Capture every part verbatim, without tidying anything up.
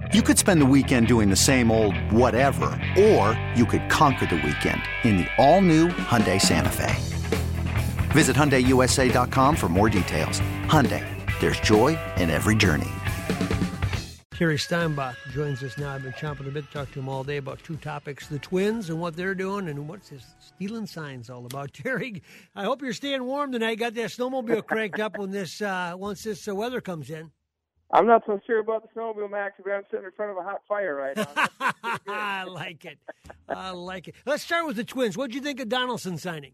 You could spend the weekend doing the same old whatever, or you could conquer the weekend in the all-new Hyundai Santa Fe. Visit Hyundai U S A dot com for more details. Hyundai, there's joy in every journey. Terry Steinbach joins us now. I've been chomping a bit to talk to him all day about two topics, the Twins and what they're doing, and what's this stealing signs all about. Terry, I hope you're staying warm tonight. Got that snowmobile cranked up when this uh, once this uh, weather comes in. I'm not so sure about the snowmobile, Max, but I'm sitting in front of a hot fire right now. I like it. I like it. Let's start with the Twins. What did you think of Donaldson signing?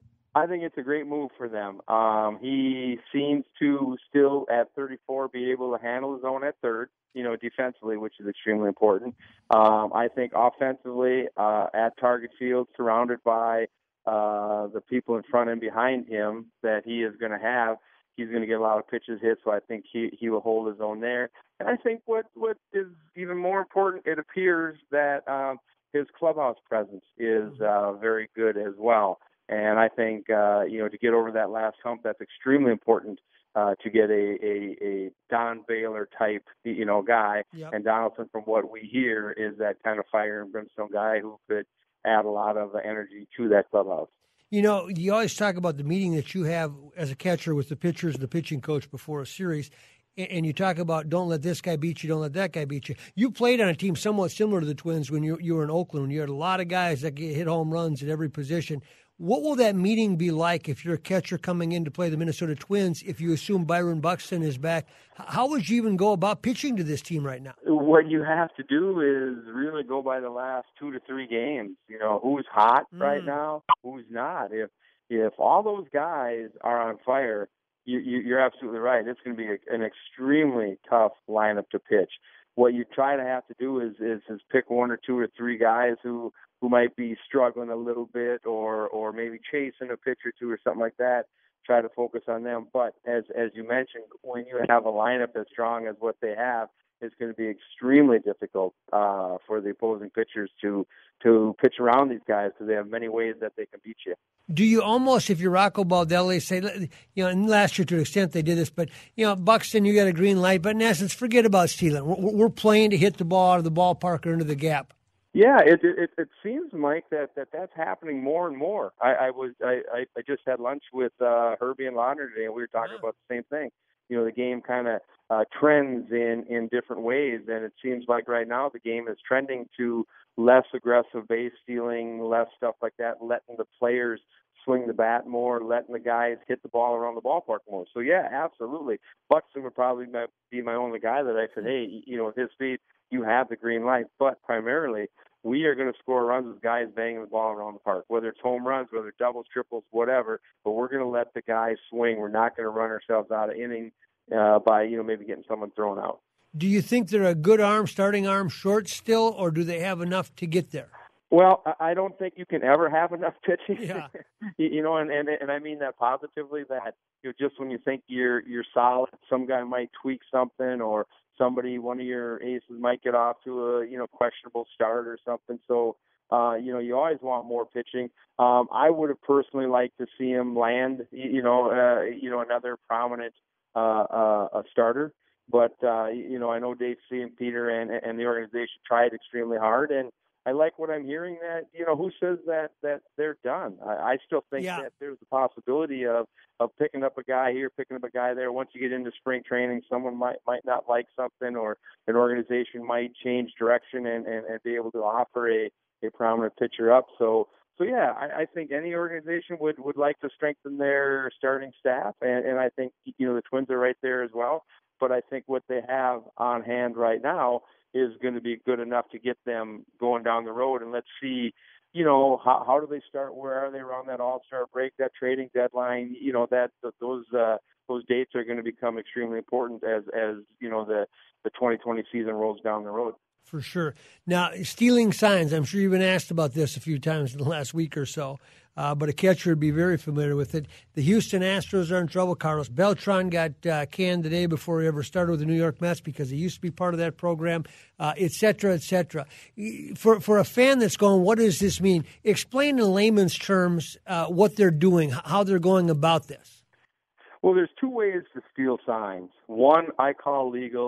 I think it's a great move for them. Um, he seems to still, at thirty-four, be able to handle his own at third, you know, defensively, which is extremely important. Um, I think offensively, uh, at target field, surrounded by uh, the people in front and behind him that he is going to have, he's going to get a lot of pitches hit, so I think he, he will hold his own there. And I think what, what is even more important, it appears that um, his clubhouse presence is uh, very good as well. And I think, uh, you know, to get over that last hump, that's extremely important uh, to get a, a, a Don Baylor type, you know, guy. Yep. And Donaldson, from what we hear, is that kind of fire and brimstone guy who could add a lot of energy to that clubhouse. You know, you always talk about the meeting that you have as a catcher with the pitchers and the pitching coach before a series, and you talk about don't let this guy beat you, don't let that guy beat you. You played on a team somewhat similar to the Twins when you, you were in Oakland, when you had a lot of guys that hit home runs at every position. What will that meeting be like if you're a catcher coming in to play the Minnesota Twins, if you assume Byron Buxton is back? How would you even go about pitching to this team right now? What you have to do is really go by the last two to three games. You know, who's hot mm. right now, who's not. If if all those guys are on fire, you, you, you're absolutely right. It's going to be a, an extremely tough lineup to pitch. What you try to have to do is, is is pick one or two or three guys who who might be struggling a little bit, or or maybe chasing a pitch or two or something like that. Try to focus on them. But as as you mentioned, when you have a lineup as strong as what they have, it's going to be extremely difficult uh, for the opposing pitchers to to pitch around these guys, because they have many ways that they can beat you. Do you almost, if you're Rocco Baldelli, say, you know, and last year to an extent they did this, but, you know, Buxton, you got a green light, but in essence, forget about stealing. We're, we're playing to hit the ball out of the ballpark or into the gap. Yeah, it it, it seems, Mike, that, that that's happening more and more. I, I was I, I just had lunch with uh, Herbie and Laudner today, and we were talking yeah. about the same thing. You know, the game kind of uh, trends in, in different ways, and it seems like right now the game is trending to less aggressive base stealing, less stuff like that, letting the players swing the bat more, letting the guys hit the ball around the ballpark more. So, yeah, absolutely. Buxton would probably be my only guy that I said, hey, you know, with his speed, you have the green light. But primarily, we are going to score runs with guys banging the ball around the park, whether it's home runs, whether it's doubles, triples, whatever. But we're going to let the guys swing. We're not going to run ourselves out of inning uh, by, you know, maybe getting someone thrown out. Do you think they're a good arm, starting arm, short still, or do they have enough to get there? Well, I don't think you can ever have enough pitching. Yeah. you know, and, and and I mean that positively. That, you know, just when you think you're you're solid, some guy might tweak something, or somebody, one of your aces might get off to a, you know, questionable start or something. So, uh, you know, you always want more pitching. Um, I would have personally liked to see him land, you know, uh, you know, another prominent uh, uh, a starter. But, uh, you know, I know Dave C. and Peter and, and the organization tried extremely hard, and I like what I'm hearing that, you know, who says that, that they're done? I, I still think yeah. that there's the possibility of, of picking up a guy here, picking up a guy there. Once you get into spring training, someone might might not like something, or an organization might change direction and, and, and be able to offer a, a prominent pitcher up. So, so yeah, I, I think any organization would, would like to strengthen their starting staff, and, and I think, you know, the Twins are right there as well. But I think what they have on hand right now is going to be good enough to get them going down the road. And let's see, you know, how, how do they start? Where are they around that All-Star break, that trading deadline? You know, that those uh, those dates are going to become extremely important as, as you know, the, the twenty twenty season rolls down the road. For sure. Now, stealing signs, I'm sure you've been asked about this a few times in the last week or so, uh, but a catcher would be very familiar with it. The Houston Astros are in trouble. Carlos Beltran got uh, canned the day before he ever started with the New York Mets because he used to be part of that program, uh, et cetera, et cetera. For, for a fan that's going, what does this mean? Explain in layman's terms uh, what they're doing, how they're going about this. Well, there's two ways to steal signs. One I call legal.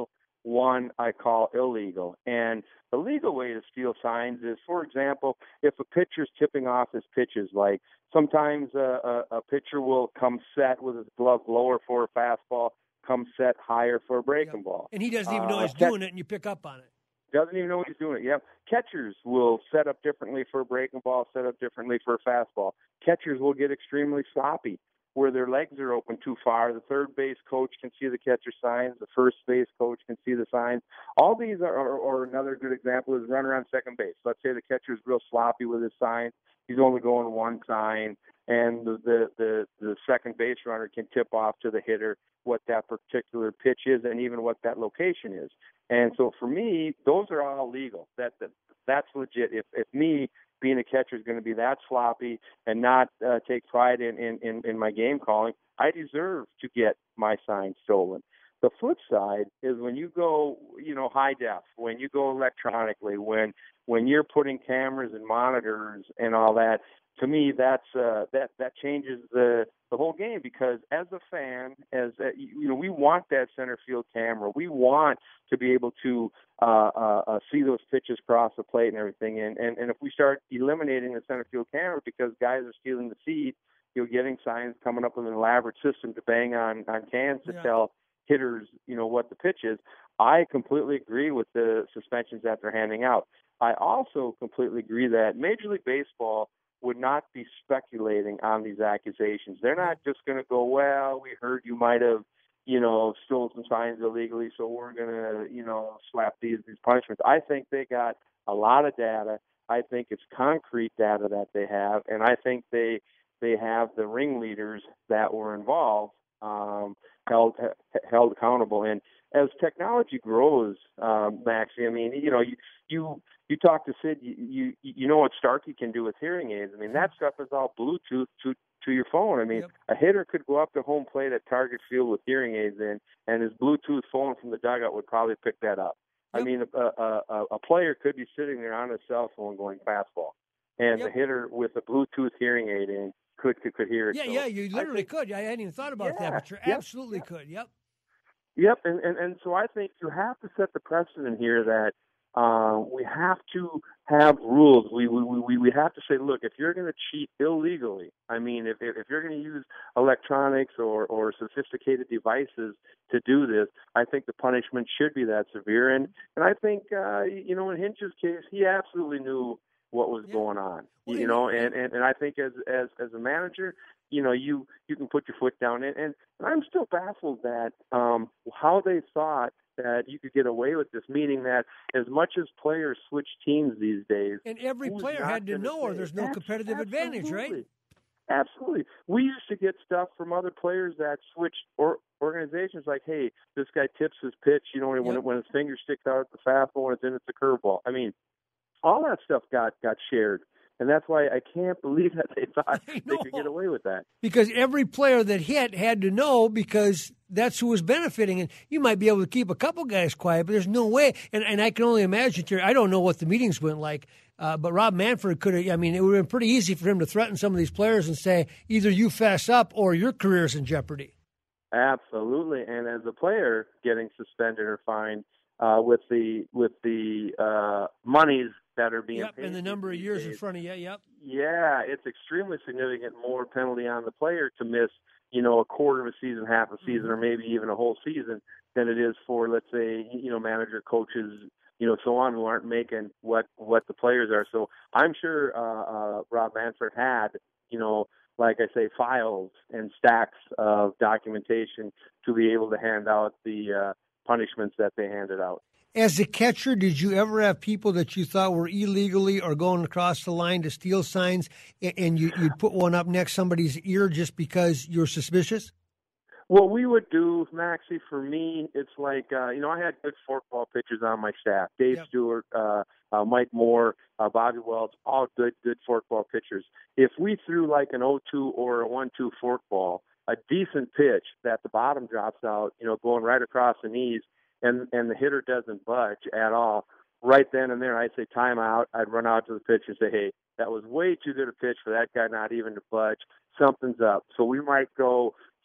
one I call illegal. And the legal way to steal signs is, for example, if a pitcher's tipping off his pitches, like sometimes a, a, a pitcher will come set with his glove lower for a fastball, come set higher for a breaking yep. ball. And he doesn't even know uh, he's catch- doing it, and you pick up on it. Doesn't even know he's doing it. Yep. Catchers will set up differently for a breaking ball, set up differently for a fastball. Catchers will get extremely sloppy where their legs are open too far. The third base coach can see the catcher signs. The first base coach can see the signs. All these are, or, or another good example is runner on second base. Let's say the catcher's real sloppy with his signs. He's only going one sign, and the, the, the, the second base runner can tip off to the hitter what that particular pitch is and even what that location is. And so for me, those are all legal. That, that That's legit. If, if me being a catcher is going to be that sloppy and not uh, take pride in, in, in, in my game calling, I deserve to get my sign stolen. The flip side is when you go, you know, high def, when you go electronically, when when you're putting cameras and monitors and all that, to me, that's uh, that that changes the the whole game, because as a fan, as uh, you know, we want that center field camera. We want to be able to uh, uh, uh, see those pitches cross the plate and everything. And, and and if we start eliminating the center field camera because guys are stealing the feed, you're getting signs coming up with an elaborate system to bang on on cans to yeah. tell hitters, you know, what the pitch is. I completely agree with the suspensions that they're handing out. I also completely agree that Major League Baseball would not be speculating on these accusations. They're not just going to go, well, we heard you might have, you know, stolen some signs illegally, so we're going to, you know, slap these these punishments. I think they got a lot of data. I think it's concrete data that they have, and I think they they have the ringleaders that were involved um, held held accountable. And as technology grows, um, Maxie, I mean, you know, you you you talk to Sid, you, you you know what Starkey can do with hearing aids. I mean, that stuff is all Bluetooth to to your phone. I mean, yep. a hitter could go up to home plate at Target Field with hearing aids in, and his Bluetooth phone from the dugout would probably pick that up. Yep. I mean, a, a, a, a player could be sitting there on his cell phone going fastball, and yep. the hitter with a Bluetooth hearing aid in could could, could hear it. Yeah, so yeah, you literally think, could. I hadn't even thought about yeah, that, but you yep, absolutely yep. could. Yep. Yep, and, and, and so I think you have to set the precedent here that uh, we have to have rules. We, we we we have to say, look, if you're going to cheat illegally, I mean, if if you're going to use electronics or, or sophisticated devices to do this, I think the punishment should be that severe. And and I think uh, you know, in Hinch's case, he absolutely knew what was yeah. going on. Well, you know, and, and, and I think as as as a manager, you know, you, you can put your foot down. And, and I'm still baffled that um, how they thought that you could get away with this, meaning that as much as players switch teams these days. And every player had to know or there's no competitive absolutely. advantage, right? Absolutely. We used to get stuff from other players that switched or organizations like, hey, this guy tips his pitch, you know, when, yep. it, when his finger sticks out at the fastball, when it's in, it's a curveball. I mean, all that stuff got, got shared. And that's why I can't believe that they thought they could get away with that. Because every player that hit had to know, because that's who was benefiting. And you might be able to keep a couple guys quiet, but there's no way. And and I can only imagine, Terry, I don't know what the meetings went like, uh, but Rob Manfred could have, I mean, it would have been pretty easy for him to threaten some of these players and say, either you fess up or your career's in jeopardy. Absolutely. And as a player getting suspended or fined uh, with the with the uh, monies that are being yep, paid. And the number of years days. in front of you, yep. Yeah, it's extremely significant, more penalty on the player to miss, you know, a quarter of a season, half a season, or maybe even a whole season than it is for, let's say, you know, manager, coaches, you know, so on, who aren't making what, what the players are. So I'm sure uh, uh, Rob Manfred had, you know, like I say, files and stacks of documentation to be able to hand out the uh, punishments that they handed out. As a catcher, did you ever have people that you thought were illegally or going across the line to steal signs, and you, you'd put one up next somebody's ear just because you're suspicious? What we would do, Maxie, for me, it's like, uh, you know, I had good forkball pitchers on my staff. Dave yep. Stewart, uh, uh, Mike Moore, uh, Bobby Wells, all good, good forkball pitchers. If we threw like an oh two or a one two forkball, a decent pitch that the bottom drops out, you know, going right across the knees, and and the hitter doesn't budge at all, right then and there, I'd say timeout. I'd run out to the pitcher and say, hey, that was way too good a pitch for that guy not even to budge. Something's up. So we might go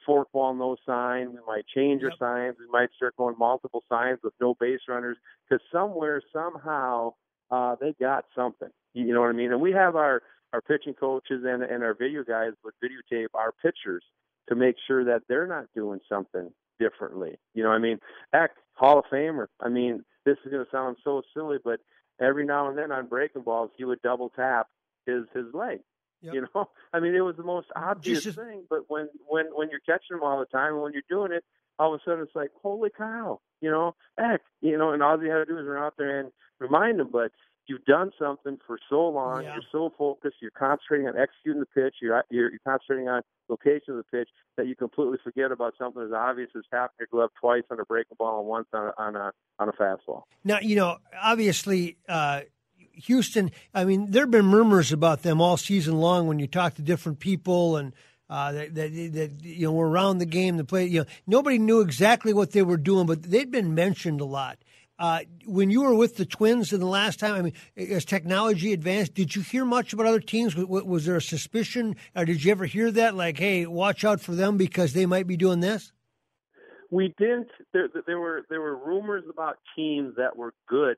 forkball, no sign. We might change Yep. our signs. We might start going multiple signs with no base runners because somewhere, somehow, uh, they got something. You know what I mean? And we have our, our pitching coaches and, and our video guys would videotape our pitchers to make sure that they're not doing something differently. You know what I mean? Heck, Hall of Famer. I mean, this is going to sound so silly, but every now and then on breaking balls, he would double tap his, his leg. Yep. You know, I mean, it was the most obvious Just, thing, but when, when, when you're catching them all the time and when you're doing it, all of a sudden it's like, holy cow, you know, heck, you know, and all you have to do is run out there and remind them, but you've done something for so long, yeah. you're so focused, you're concentrating on executing the pitch, you're, you're, you're concentrating on location of the pitch that you completely forget about something as obvious as tapping your glove twice on a breaking ball and once on a, on a, on a fastball. Now, you know, obviously, uh, Houston, I mean, there have been murmurs about them all season long when you talk to different people and uh, that, that, that, you know, were around the game, the play, you know, nobody knew exactly what they were doing, but they'd been mentioned a lot. Uh, when you were with the Twins in the last time, I mean, as technology advanced, did you hear much about other teams? Was, was there a suspicion, or did you ever hear that, like, hey, watch out for them because they might be doing this? We didn't. There, there were there were rumors about teams that were good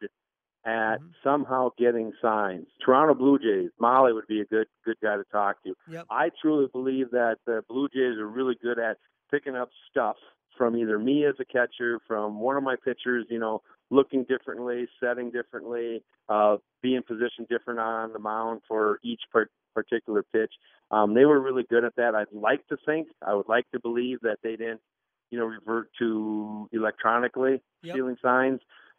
at mm-hmm. somehow getting signs. Toronto Blue Jays, Molly would be a good good guy to talk to. Yep. I truly believe that the Blue Jays are really good at picking up stuff from either me as a catcher, from one of my pitchers, you know, looking differently, setting differently, uh, being positioned different on the mound for each per- particular pitch. Um, they were really good at that. I'd like to think, I would like to believe that they didn't, you know, revert to electronically yep. stealing signs.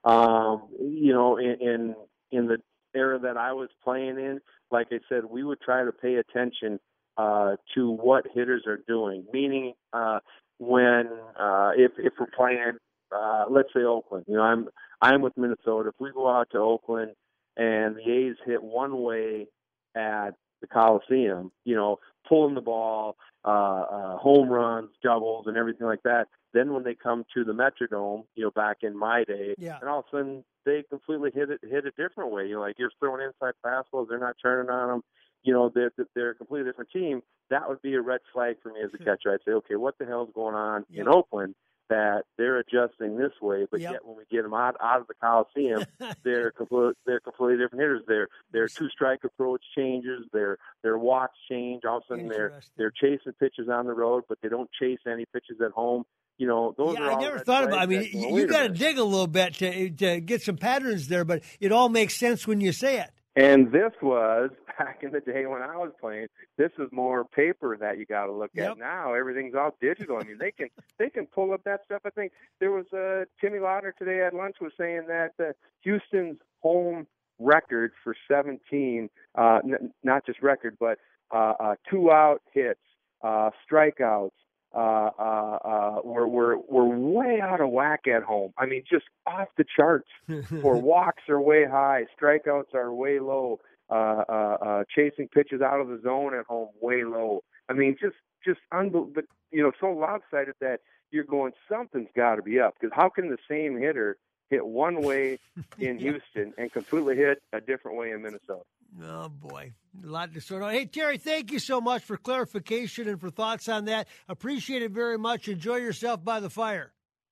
Um, you know, in, in in the era that I was playing in, like I said, we would try to pay attention uh, to what hitters are doing. Meaning, uh, when uh, if if we're playing, uh, let's say Oakland, you know, I'm I'm with Minnesota. If we go out to Oakland and the A's hit one way at the Coliseum, you know, pulling the ball, uh, uh, home runs, doubles, and everything like that. Then when they come to the Metrodome, you know, back in my day, yeah. and all of a sudden they completely hit it hit a different way. You're like, you're throwing inside fastballs, they're not turning on them. You know, they're, they're a completely different team. That would be a red flag for me as a catcher. I'd say, okay, what the hell's going on yep. in Oakland that they're adjusting this way, but yep. yet when we get them out, out of the Coliseum, they're complete, they're completely different hitters. They're they're two strike approach changes. Their their walks change. All of a sudden they're they're chasing pitches on the road, but they don't chase any pitches at home. You know, those yeah, are all I never thought about. I mean, you, you got to dig a little bit to to get some patterns there, but it all makes sense when you say it. And this was back in the day when I was playing. This is more paper that you got to look yep. at. Now everything's all digital. I mean, they can they can pull up that stuff. I think there was a uh, Timmy Lautner today at lunch was saying that uh, Houston's home record for seventeen, uh, n- not just record, but uh, uh, two out hits, uh, strikeouts. Uh, uh, uh, we're, we're, we're way out of whack at home. I mean, just off the charts. For walks are way high, strikeouts are way low, uh, uh, uh, chasing pitches out of the zone at home way low. I mean, just, just unbelievable, but, you know, so lopsided that you're going, something's got to be up. Because how can the same hitter hit one way in yeah. Houston and completely hit a different way in Minnesota? Oh, boy. A lot to sort out. Hey, Terry, thank you so much for clarification and for thoughts on that. Appreciate it very much. Enjoy yourself by the fire.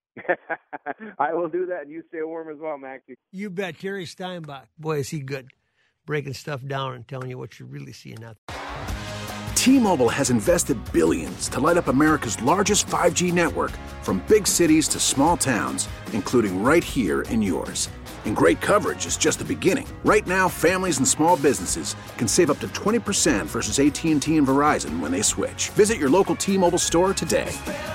I will do that, and you stay warm as well, Maxie. You bet. Terry Steinbach. Boy, is he good. Breaking stuff down and telling you what you're really seeing out there. T-Mobile has invested billions to light up America's largest five G network, from big cities to small towns, including right here in yours. And great coverage is just the beginning. Right now, families and small businesses can save up to twenty percent versus A T and T and Verizon when they switch. Visit your local T-Mobile store today.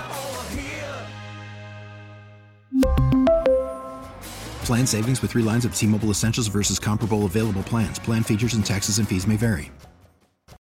Plan savings with three lines of T-Mobile Essentials versus comparable available plans. Plan features and taxes and fees may vary.